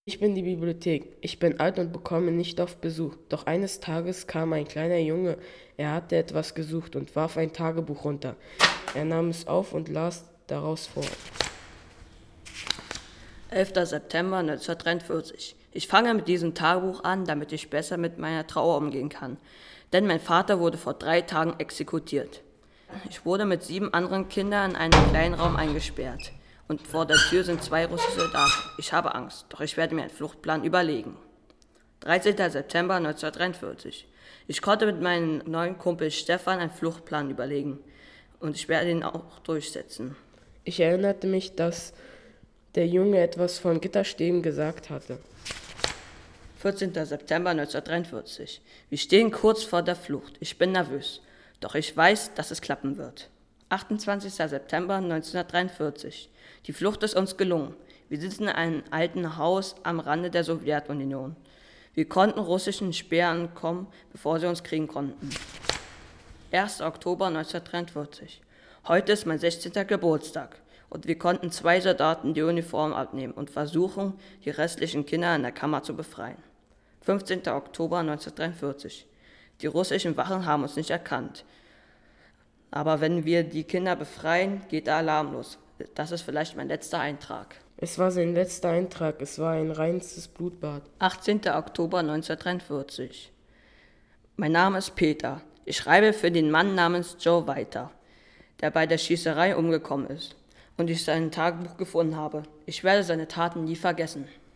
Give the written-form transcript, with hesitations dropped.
Ich bin die Bibliothek. Ich bin alt und bekomme nicht oft Besuch. Doch eines Tages kam ein kleiner Junge. Er hatte etwas gesucht und warf ein Tagebuch runter. Er nahm es auf und las daraus vor. 11. September 1943. Ich fange mit diesem Tagebuch an, damit ich besser mit meiner Trauer umgehen kann. Denn mein Vater wurde vor 3 Tagen exekutiert. Ich wurde mit 7 anderen Kindern in einen kleinen Raum eingesperrt. Und vor der Tür sind 2 russische Soldaten. Ich habe Angst, doch ich werde mir einen Fluchtplan überlegen. 13. September 1943. Ich konnte mit meinem neuen Kumpel Stefan einen Fluchtplan überlegen. Und ich werde ihn auch durchsetzen. Ich erinnerte mich, dass der Junge etwas von Gitterstäben gesagt hatte. 14. September 1943. Wir stehen kurz vor der Flucht. Ich bin nervös, doch ich weiß, dass es klappen wird. 28. September 1943. Die Flucht ist uns gelungen. Wir sitzen in einem alten Haus am Rande der Sowjetunion. Wir konnten russischen Speeren entkommen, bevor sie uns kriegen konnten. 1. Oktober 1943. Heute ist mein 16. Geburtstag und wir konnten 2 Soldaten die Uniform abnehmen und versuchen, die restlichen Kinder in der Kammer zu befreien. 15. Oktober 1943. Die russischen Wachen haben uns nicht erkannt. Aber wenn wir die Kinder befreien, geht der Alarm los. Das ist vielleicht mein letzter Eintrag. Es war sein letzter Eintrag. Es war ein reinstes Blutbad. 18. Oktober 1943. Mein Name ist Peter. Ich schreibe für den Mann namens Joe weiter, der bei der Schießerei umgekommen ist und ich sein Tagebuch gefunden habe. Ich werde seine Taten nie vergessen.